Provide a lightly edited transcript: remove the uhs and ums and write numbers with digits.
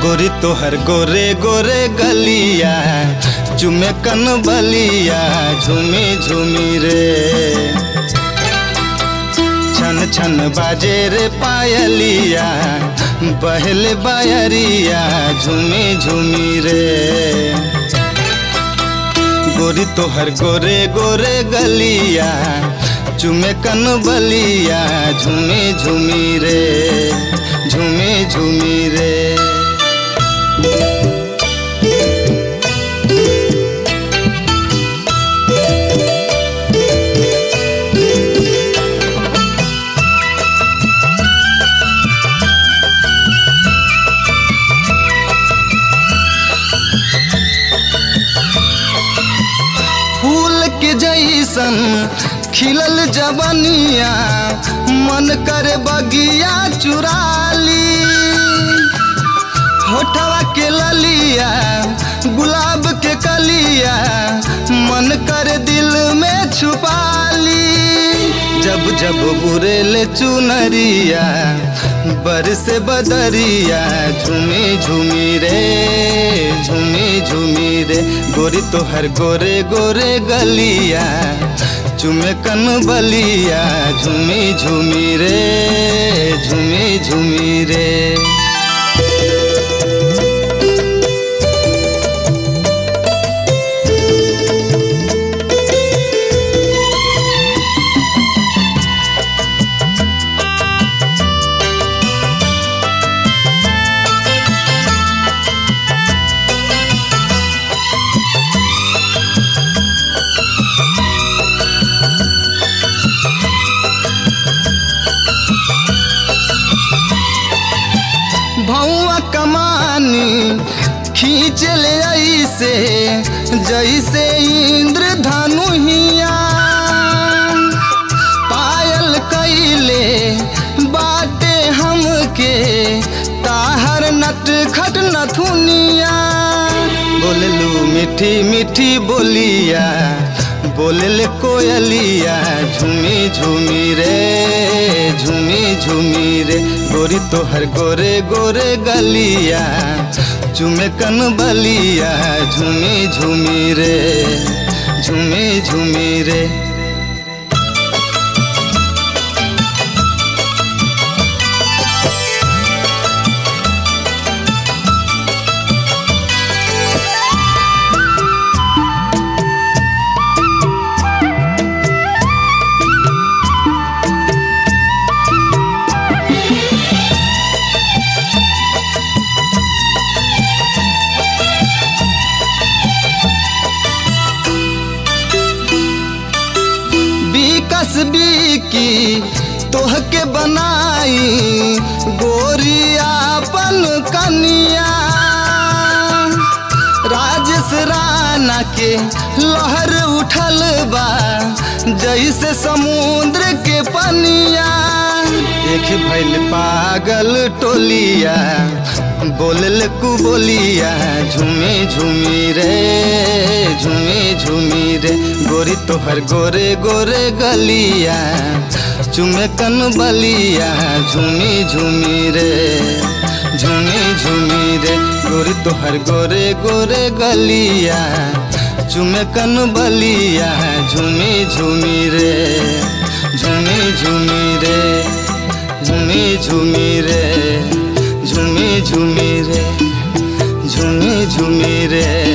गोरी तोहर गोरे गोरे गलिया चुमे कन बलिया झूमी झूमी रे। छन छन बाजे रे पायलिया बहल बायरिया झूमी झूमी रे। गोरी तोहर गोरे गोरे गलिया चुमे कन बलिया झूमी झूमी रे झूमी झूमी रे। फूल के जैसन खिलल जवनिया मन करे बगिया चुराली। होठवा के ललिया गुलाब के कलिया मन करे दिल में छुपाली। जब जब बुरेले चुनरिया बरसे बदरिया झूमी झूमी रे झूमी झूमी रे। गोरी तोहर गोरे गोरे गलिया चुमे कन बलिया झूमी झूमी रे झूमी झूमी रे। भौआ कमानी खींच ले ऐसे जैसे इंद्र धनुहिया। पायल कैले बाटे हमके ताहर नट खट नथुनिया। बोललू मीठी मीठी बोलिया बोलले कोयलिया झूमी झूमी रे झूमी झूमी रे। गोरी तोहर गोरे गोरे गलिया चुमे कन बलिया झूमी झूमी रे झूमी झूमी रे। कसबी की तोह के बनाई गोरिया अपन कनिया। राजेश राणा के लहर उठल बा जैसे समुद्र के पनिया। देख भइल पागल टोलिया बोलल कु बोलिया झूमी झूमी रे झूमी झूमी रे। गोरी तोहर गोरे गोरे गलिया चुमे कन बलिया झूमी झूमी रे झूमी झूमी रे। गोरी तोहर गोरे गोरे गलिया चुमे कन बलिया झूमी झूमी रे झूमी झूमी रे झूमी झूमी रे झूमी झूमी रे झूमी झूमी रे।